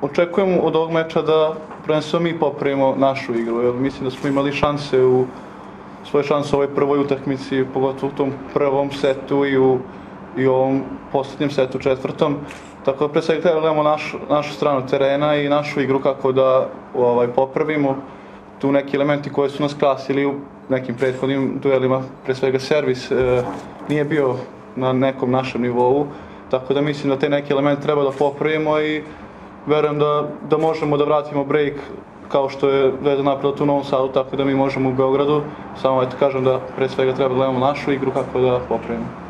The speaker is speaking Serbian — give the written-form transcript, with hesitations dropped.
očekujem od ovog meča da prvenstveno mi popravimo našu igru, jer mislim da smo imali svoje šanse u ovoj prvoj utakmici, pogotovo u tom prvom setu i u ovom posljednjem setu, četvrtom. Tako da pre svega treba gledamo našu stranu terena i našu igru kako da popravimo. Tu neki elementi koji su nas krasili u nekim prethodnim duelima, pre svega servis, nije bio na nekom našem nivou, tako da mislim da te neki elementi treba da popravimo i verujem da možemo da vratimo break kao što je Zvezda napravila tu u Novom Sadu, tako da mi možemo u Beogradu. Samo kažem da pre svega treba da gledamo našu igru kako da popravimo.